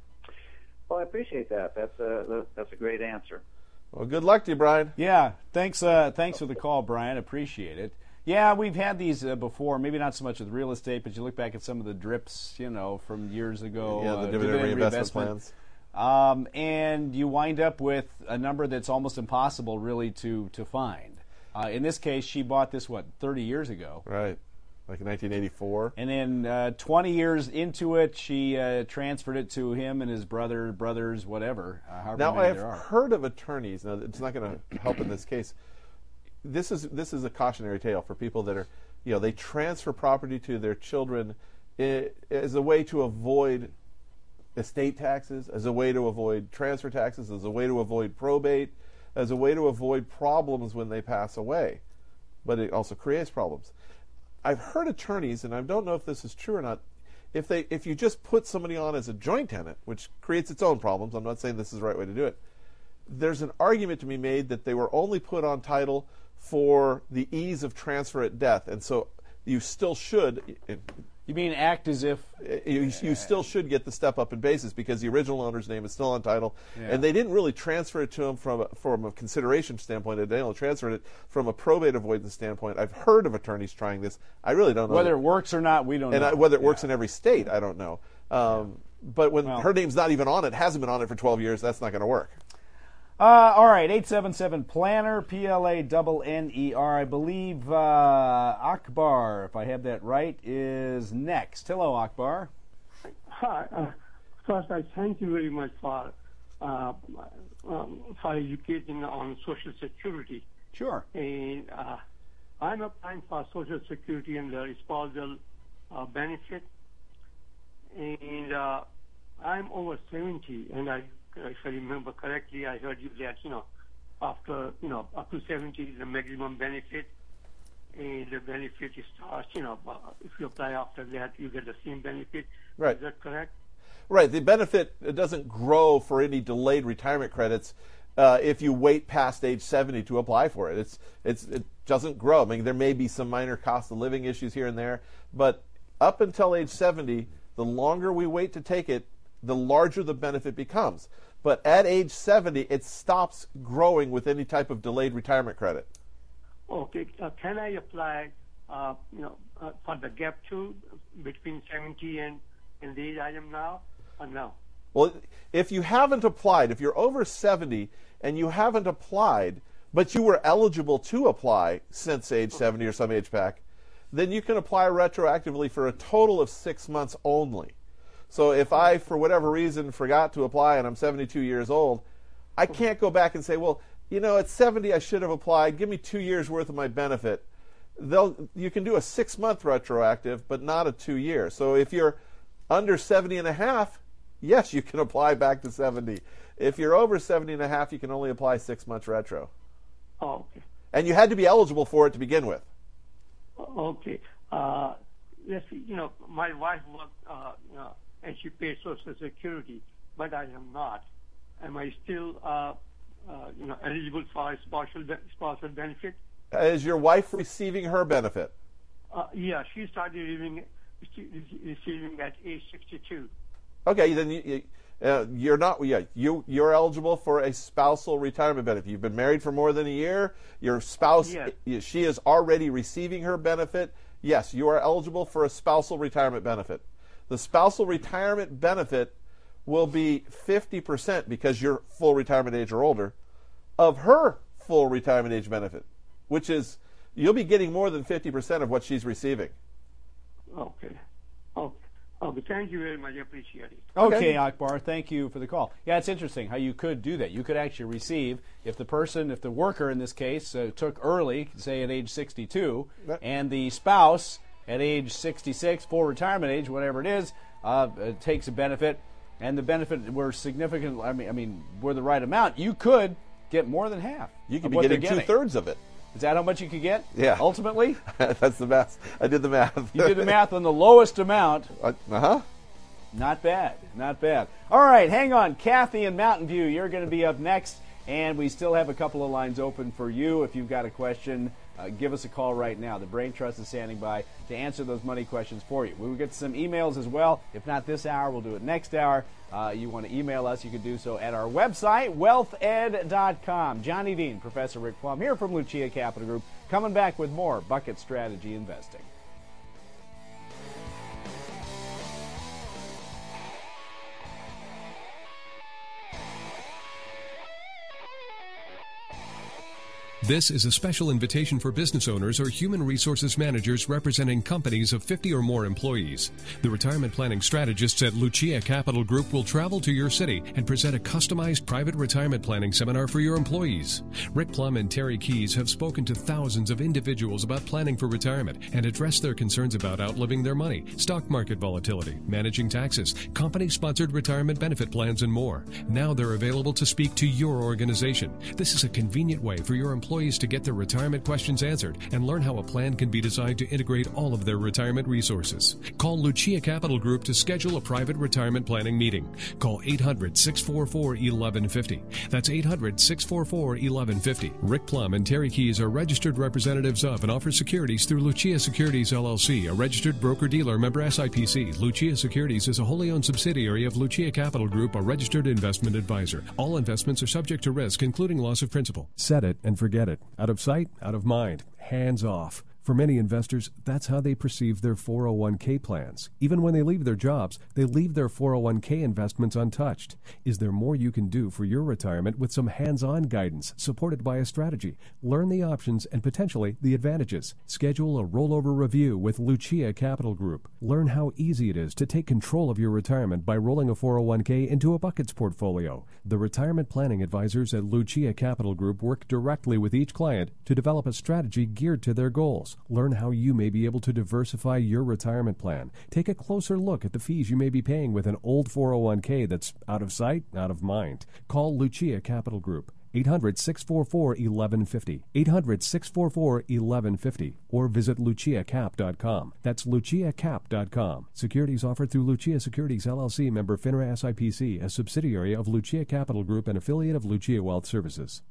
Well, I appreciate that. That's a, that's a great answer. Well, good luck to you, Brian. Yeah, thanks. Uh, thanks for the call, Brian. Appreciate it. Yeah, we've had these uh, before. Maybe not so much with real estate, but you look back at some of the drips, you know, from years ago. Yeah, the uh, dividend, dividend reinvestment plans. Um, and you wind up with a number that's almost impossible, really, to to find. Uh, in this case, she bought this what thirty years ago. Right. Like in nineteen eighty-four. And then uh, twenty years into it, she uh, transferred it to him and his brother, brothers, whatever. Uh, however now, many I've there are. heard of attorneys. Now, it's not going to help in this case. This is this is a cautionary tale for people that are, you know, they transfer property to their children as a way to avoid estate taxes, as a way to avoid transfer taxes, as a way to avoid probate, as a way to avoid problems when they pass away. But it also creates problems. I've heard attorneys, and I don't know if this is true or not, if they if you just put somebody on as a joint tenant, which creates its own problems, I'm not saying this is the right way to do it, there's an argument to be made that they were only put on title for the ease of transfer at death, and so you still should. You mean act as if you, you still should get the step up in basis because the original owner's name is still on title, yeah. and they didn't really transfer it to him from a, from a consideration standpoint. They only transferred it from a probate avoidance standpoint. I've heard of attorneys trying this. I really don't know whether it works or not. We don't and know. I, whether it yeah. works in every state. I don't know. Um, yeah. But when well, her name's not even on it, hasn't been on it for twelve years, that's not going to work. Uh, all right, eight seven seven Planner, P L A N N E R. I believe uh, Akbar, if I have that right, is next. Hello, Akbar. Hi. Uh, first, I thank you very much for uh, um, for educating on Social Security. Sure. And uh, I'm applying for Social Security and the spousal uh, benefit. And uh, I'm over seventy, and I. If I remember correctly, I heard you that, you know, after, you know, up to seventy is the maximum benefit, and the benefit starts, you know, if you apply after that, you get the same benefit. Right. Is that correct? Right. The benefit it doesn't grow for any delayed retirement credits uh, if you wait past age seventy to apply for it. It's, it's, it doesn't grow. I mean, there may be some minor cost of living issues here and there, but up until age seventy, the longer we wait to take it, the larger the benefit becomes. But at age seventy, it stops growing with any type of delayed retirement credit. Okay. Uh, can I apply, uh, you know, uh, for the gap too between seventy and, and the age I am now, or no? Well, if you haven't applied, if you're over seventy and you haven't applied, but you were eligible to apply since age seventy or some age back, then you can apply retroactively for a total of six months only. So if I, for whatever reason, forgot to apply and I'm seventy-two years old, I can't go back and say, well, you know, at seventy I should have applied. Give me two years worth of my benefit. They'll, you can do a six-month retroactive, but not a two-year. So if you're under seventy and a half, yes, you can apply back to seventy. If you're over seventy and a half, you can only apply six months retro. Oh, okay. And you had to be eligible for it to begin with. Okay. Uh, let's see, you know, my wife worked, uh, you know, and she pays Social Security, but I am not. Am I still, uh, uh, you know, eligible for a spousal, spousal benefit? Is your wife receiving her benefit? Uh, yeah, she started receiving, receiving at age sixty-two. Okay, then you, uh, you're not. Yeah, you you're eligible for a spousal retirement benefit. You've been married for more than a year. Your spouse, yes. she is already receiving her benefit. Yes, you are eligible for a spousal retirement benefit. the spousal retirement benefit will be fifty percent, because you're full retirement age or older, of her full retirement age benefit, which is, you'll be getting more than fifty percent of what she's receiving. Okay. Okay. Okay. Thank you very much. I appreciate it. Okay, okay, Akbar, thank you for the call. Yeah, it's interesting how you could do that. You could actually receive, if the person, if the worker in this case, uh, took early, say at age sixty-two, and the spouse at age sixty-six, full retirement age, whatever it is, uh, takes a benefit, and the benefit were significant, I mean, I mean, were the right amount, you could get more than half. You could be getting two-thirds of it. Is that how much you could get? Yeah. Ultimately? That's the math. I did the math. You did the math on the lowest amount. Uh-huh. Not bad. Not bad. All right, hang on. Kathy in Mountain View, you're going to be up next, and we still have a couple of lines open for you. If you've got a question, uh, give us a call right now. The Brain Trust is standing by to answer those money questions for you. We will get some emails as well. If not this hour, we'll do it next hour. Uh, you want to email us, you can do so at our website, wealth ed dot com. Johnny Dean, Professor Rick Plum, here from Lucia Capital Group, coming back with more Bucket Strategy Investing. This is a special invitation for business owners or human resources managers representing companies of fifty or more employees. The retirement planning strategists at Lucia Capital Group will travel to your city and present a customized private retirement planning seminar for your employees. Rick Plum and Terry Keys have spoken to thousands of individuals about planning for retirement and addressed their concerns about outliving their money, stock market volatility, managing taxes, company-sponsored retirement benefit plans, and more. Now they're available to speak to your organization. This is a convenient way for your employees to get their retirement questions answered and learn how a plan can be designed to integrate all of their retirement resources. Call Lucia Capital Group to schedule a private retirement planning meeting. Call eight hundred, six four four, eleven fifty. That's eight hundred, six four four, eleven fifty. Rick Plum and Terry Keys are registered representatives of and offer securities through Lucia Securities, L L C, a registered broker-dealer, member S I P C. Lucia Securities is a wholly owned subsidiary of Lucia Capital Group, a registered investment advisor. All investments are subject to risk, including loss of principal. Set it and forget it. Out of sight, out of mind. Hands off. For many investors, that's how they perceive their four oh one k plans. Even when they leave their jobs, they leave their four oh one k investments untouched. Is there more you can do for your retirement with some hands-on guidance supported by a strategy? Learn the options and potentially the advantages. Schedule a rollover review with Lucia Capital Group. Learn how easy it is to take control of your retirement by rolling a four oh one k into a buckets portfolio. The retirement planning advisors at Lucia Capital Group work directly with each client to develop a strategy geared to their goals. Learn how you may be able to diversify your retirement plan. Take a closer look at the fees you may be paying with an old four oh one k that's out of sight, out of mind. Call Lucia Capital Group. eight hundred, six four four, eleven fifty. eight hundred, six four four, eleven fifty. Or visit lucia cap dot com. That's lucia cap dot com. Securities offered through Lucia Securities, L L C, member FINRA S I P C, a subsidiary of Lucia Capital Group and affiliate of Lucia Wealth Services.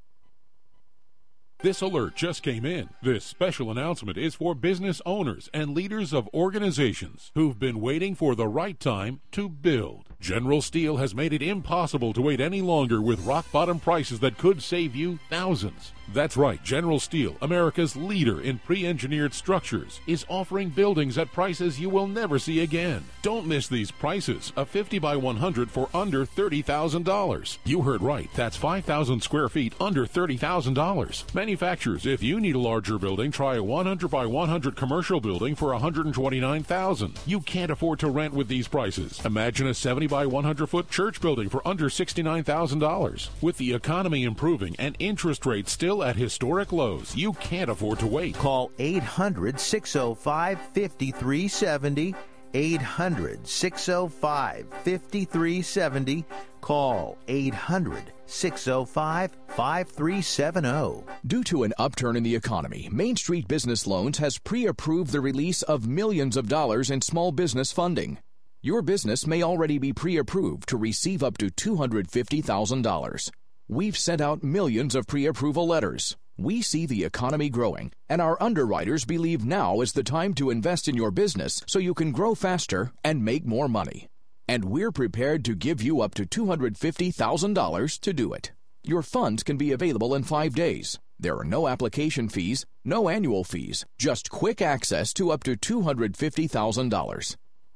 This alert just came in. This special announcement is for business owners and leaders of organizations who've been waiting for the right time to build. General Steel has made it impossible to wait any longer with rock-bottom prices that could save you thousands. That's right, General Steel, America's leader in pre-engineered structures, is offering buildings at prices you will never see again. Don't miss these prices. A fifty by one hundred for under thirty thousand dollars. You heard right. That's five thousand square feet under thirty thousand dollars. Manufacturers, if you need a larger building, try a one hundred by one hundred commercial building for one hundred twenty-nine thousand dollars. You can't afford to rent with these prices. Imagine a seventy by one hundred foot church building for under sixty-nine thousand dollars. With the economy improving and interest rates still at historic lows, you can't afford to wait. Call eight hundred, six oh five, five three seven oh. eight hundred, six oh five, five three seven oh. Call eight hundred, six oh five, five three seven oh. Due to an upturn in the economy, Main Street Business Loans has pre-approved the release of millions of dollars in small business funding. Your business may already be pre-approved to receive up to two hundred fifty thousand dollars. We've sent out millions of pre-approval letters. We see the economy growing, and our underwriters believe now is the time to invest in your business so you can grow faster and make more money. And we're prepared to give you up to two hundred fifty thousand dollars to do it. Your funds can be available in five days. There are no application fees, no annual fees, just quick access to up to two hundred fifty thousand dollars.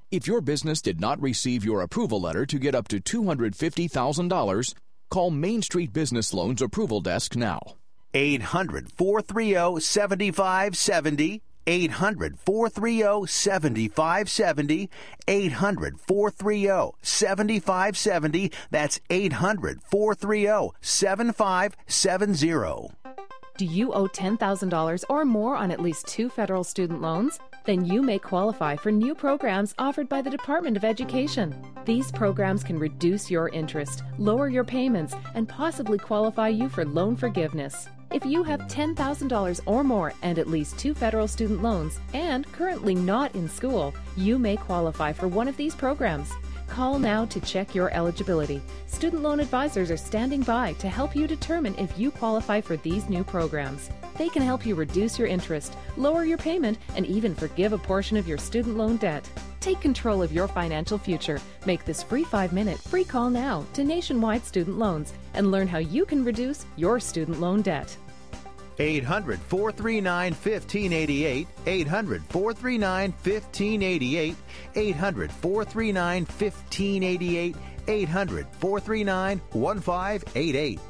If your business did not receive your approval letter to get up to two hundred fifty thousand dollars, call Main Street Business Loans Approval Desk now. eight hundred, four three zero, seven five seven zero. eight hundred, four three zero, seven five seven zero. eight hundred, four three zero, seven five seven zero. That's eight hundred, four three zero, seven five seven zero. Do you owe ten thousand dollars or more on at least two federal student loans? Then you may qualify for new programs offered by the Department of Education. These programs can reduce your interest, lower your payments, and possibly qualify you for loan forgiveness. If you have ten thousand dollars or more and at least two federal student loans and currently not in school, you may qualify for one of these programs. Call now to check your eligibility. Student loan advisors are standing by to help you determine if you qualify for these new programs. They can help you reduce your interest, lower your payment, and even forgive a portion of your student loan debt. Take control of your financial future. Make this free five-minute free call now to Nationwide Student Loans and learn how you can reduce your student loan debt. eight hundred, four three nine, one five eight eight. eight hundred, four three nine, one five eight eight. eight hundred, four three nine, one five eight eight. eight hundred, four three nine, one five eight eight.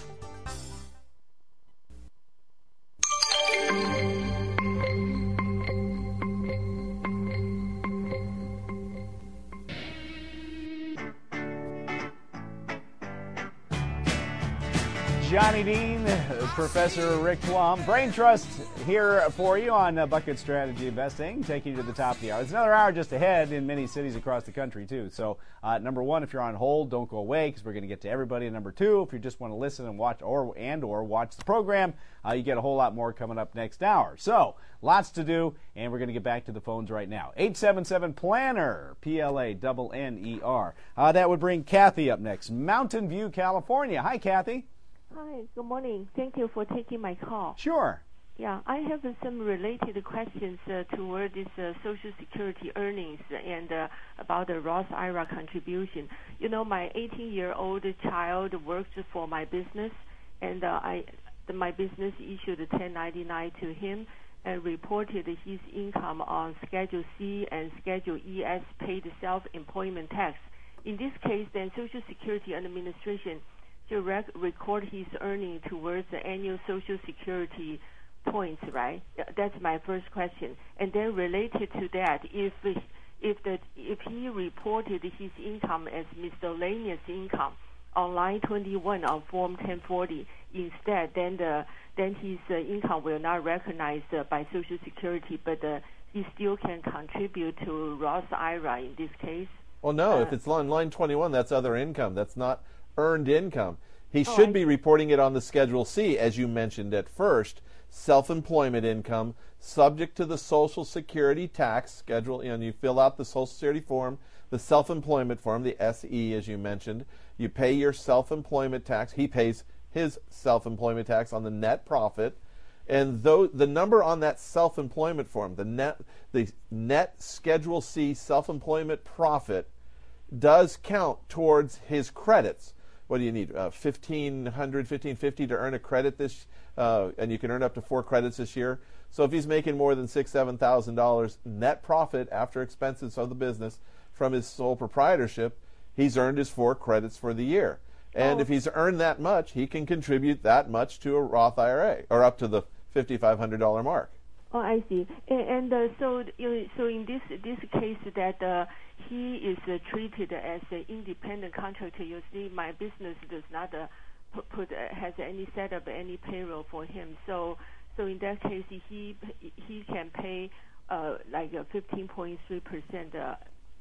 Johnny Dean, Professor Rick Plum, Brain Trust here for you on uh, Bucket Strategy Investing, taking you to the top of the hour. There's another hour just ahead in many cities across the country, too. So, uh, number one, if you're on hold, don't go away because we're going to get to everybody. And number two, if you just want to listen and watch or and or watch the program, uh, you get a whole lot more coming up next hour. So, lots to do, and we're going to get back to the phones right now. eight seven seven, PLANNER, P L A N N E R. Uh, that would bring Kathy up next, Mountain View, California. Hi, Kathy. Hi, good morning. Thank you for taking my call. Sure. Yeah, I have uh, some related questions uh, toward this uh, Social Security earnings and uh, about the Roth I R A contribution. You know, my eighteen-year-old child works for my business, and uh, I, the, my business issued a ten ninety-nine to him and reported his income on Schedule C and Schedule E as paid self-employment tax. In this case, then Social Security Administration to rec- record his earning towards the annual Social Security points, right? That's my first question. And then related to that, if if the if he reported his income as miscellaneous income on line twenty-one on Form ten forty instead, then the then his uh, income will not recognized uh, by Social Security, but uh, he still can contribute to Roth I R A in this case. Well, no. Uh, if it's on line twenty-one, that's other income. That's not earned income. He oh, should I be reporting it on the Schedule C, as you mentioned at first, self-employment income, subject to the Social Security tax schedule. And you fill out the Social Security form, the self-employment form, the S E, as you mentioned. You pay your self-employment tax. He pays his self-employment tax on the net profit. And though the number on that self-employment form, the net, the net Schedule C self-employment profit, does count towards his credits. What do you need? Uh, fifteen hundred, fifteen fifty to earn a credit this, uh, and you can earn up to four credits this year. So if he's making more than six, seven thousand dollars net profit after expenses of the business from his sole proprietorship, he's earned his four credits for the year. And oh. if he's earned that much, he can contribute that much to a Roth I R A, or up to the fifty-five hundred dollars mark. Oh, I see. And, and uh, so, you know, so in this this case, that uh, he is uh, treated as an independent contractor. You see, my business does not uh, put, put uh, has any setup, any payroll for him. So, so in that case, he he can pay uh, like a fifteen point three percent uh,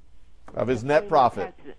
of his net profit. Tax.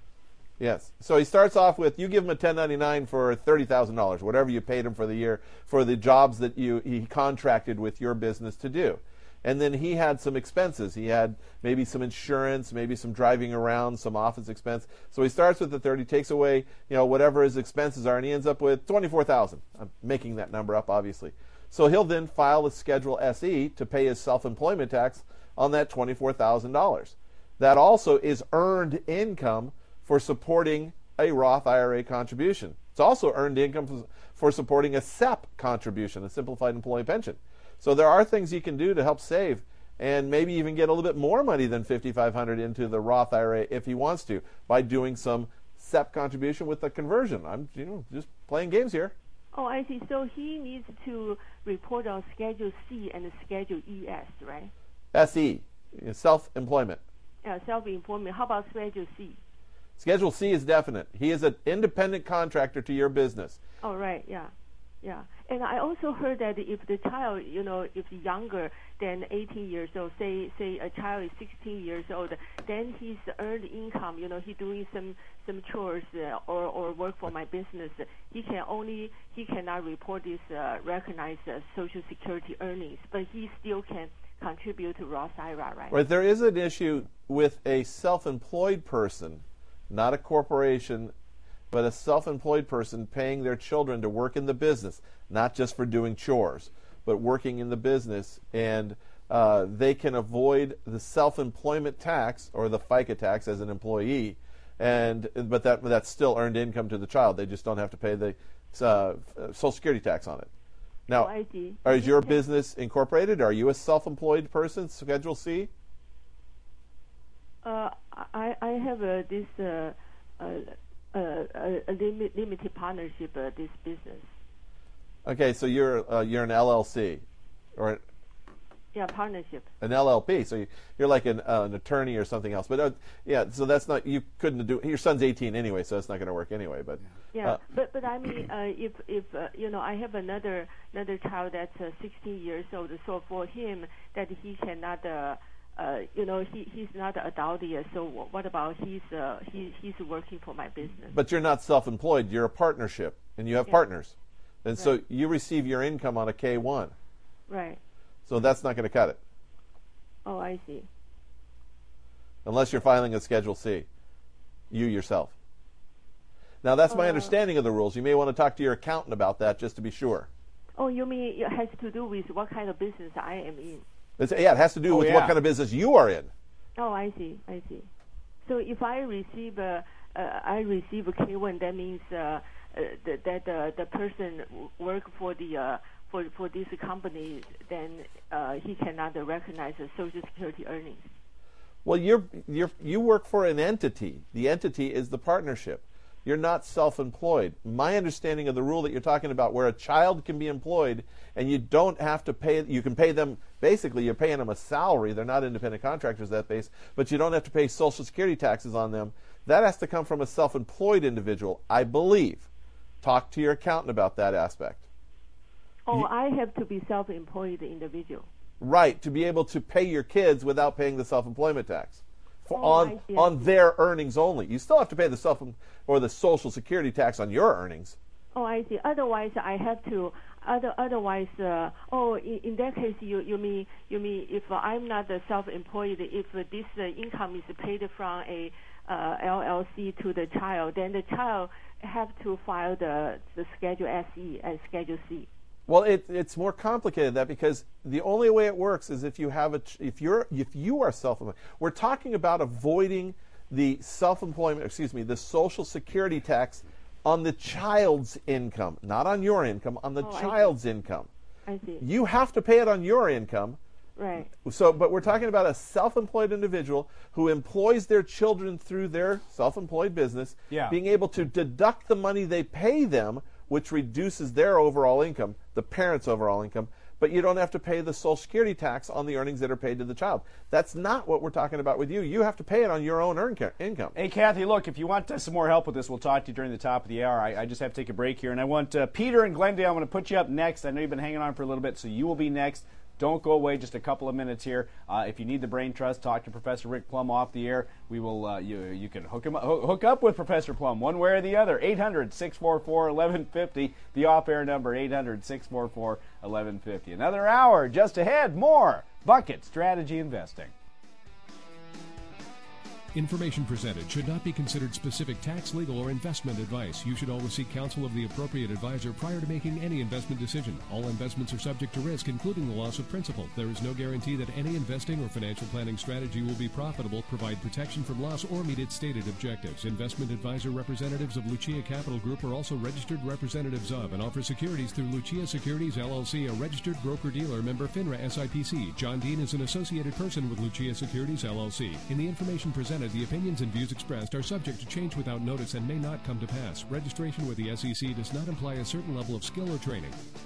Yes. So he starts off with, you give him a ten ninety-nine for thirty thousand dollars, whatever you paid him for the year, for the jobs that you he contracted with your business to do. And then he had some expenses. He had maybe some insurance, maybe some driving around, some office expense. So he starts with the thirty, takes away, you know, whatever his expenses are, and he ends up with twenty-four thousand dollars. I'm making that number up, obviously. So he'll then file a Schedule S E to pay his self-employment tax on that twenty-four thousand dollars. That also is earned income for supporting a Roth I R A contribution. It's also earned income for supporting a S E P contribution, a Simplified Employee Pension. So there are things you can do to help save. and maybe even get a little bit more money than fifty-five hundred dollars into the Roth I R A if he wants to by doing some S E P contribution with the conversion. I'm you know just playing games here. Oh, I see. So he needs to report on Schedule C and Schedule E S, right? S E, self-employment. Yeah, self-employment. How about Schedule C? Schedule C is definite. He is an independent contractor to your business. Oh, right, yeah. Yeah. And I also heard that if the child, you know, if younger than eighteen years old, say say a child is sixteen years old, then his earned income, you know, he doing some some chores uh, or or work for my business, he can only he cannot report this uh, recognized uh, Social Security earnings, but he still can contribute to Roth I R A, right? Right. There is an issue with a self-employed person, not a corporation, but a self-employed person paying their children to work in the business, not just for doing chores, but working in the business, and uh, they can avoid the self-employment tax or the FICA tax as an employee, and but that but that's still earned income to the child. They just don't have to pay the uh, Social Security tax on it. Now, oh, I see. Is your business incorporated? Are you a self-employed person, Schedule C? Uh, I I have uh, this. Uh, uh, Uh, a, a limit, limited partnership, uh, this business. Okay, so you're uh, you're an L L C, or yeah, partnership. An L L P. So you, you're like an, uh, an attorney or something else. But uh, yeah, so that's not you couldn't do. Your son's eighteen anyway, so that's not going to work anyway. But yeah, uh, but but I mean, uh, if if uh, you know, I have another another child that's uh, sixteen years old. So for him, that he cannot. Uh, Uh, you know, he, he's not an adult yet, so what about he's, uh, he, he's working for my business? But you're not self-employed. You're a partnership, and you have yeah. partners. And right. so you receive your income on a K one. Right. So that's not going to cut it. Oh, I see. Unless you're filing a Schedule C, you yourself. Now, that's my uh, understanding of the rules. You may want to talk to your accountant about that just to be sure. Oh, you mean it has to do with what kind of business I am in? It's, yeah, it has to do oh, with yeah. what kind of business you are in. Oh, I see, I see. So if I receive a, uh, I receive a K one, that means uh, uh, that, that uh, the person work for the uh, for for this company, then uh, he cannot recognize the Social Security earnings. Well, you're you're you work for an entity. The entity is the partnership. You're not self-employed. My understanding of the rule that you're talking about, where a child can be employed and you don't have to pay, you can pay them, basically you're paying them a salary. They're not independent contractors at that base, but you don't have to pay Social Security taxes on them. That has to come from a self-employed individual, I believe. Talk to your accountant about that aspect. Oh, you, I have to be self-employed individual. Right, to be able to pay your kids without paying the self-employment tax. For, oh, on I see, on I see. their earnings only. You still have to pay the self or the Social Security tax on your earnings. Oh, I see. Otherwise, I have to. Other, otherwise, uh, oh, in, in that case, you you mean you mean if I'm not uh, self-employed, if uh, this uh, income is paid from a uh, L L C to the child, then the child have to file the the Schedule S E and Schedule C. Well, it, it's more complicated than that, because the only way it works is if you have a if you're if you are self-employed. We're talking about avoiding the self-employment, excuse me, the Social Security tax on the child's income, not on your income, on the oh, child's I income. I see. You have to pay it on your income. Right. So, but we're talking about a self-employed individual who employs their children through their self-employed business, yeah. being able to deduct the money they pay them, which reduces their overall income, the parent's overall income, but you don't have to pay the Social Security tax on the earnings that are paid to the child. That's not what we're talking about with you. You have to pay it on your own earn ca- income. Hey, Kathy, look, if you want uh, some more help with this, we'll talk to you during the top of the hour. I, I just have to take a break here, and I want uh, Peter and Glendale, I'm going to put you up next. I know you've been hanging on for a little bit, so you will be next. Don't go away, just a couple of minutes here. Uh, if you need the brain trust, talk to Professor Rick Plum off the air. We will. Uh, you you can hook him up, hook up with Professor Plum one way or the other. eight hundred, six four four, eleven fifty. The off-air number eight hundred, six four four, eleven fifty. Another hour just ahead. More Bucket Strategy Investing. Information presented should not be considered specific tax, legal, or investment advice. You should always seek counsel of the appropriate advisor prior to making any investment decision. All investments are subject to risk, including the loss of principal. There is no guarantee that any investing or financial planning strategy will be profitable, provide protection from loss, or meet its stated objectives. Investment advisor representatives of Lucia Capital Group are also registered representatives of and offer securities through Lucia Securities, L L C, a registered broker-dealer, member FINRA S I P C. John Dean is an associated person with Lucia Securities, L L C. In the information presented, the opinions and views expressed are subject to change without notice and may not come to pass. Registration with the S E C does not imply a certain level of skill or training.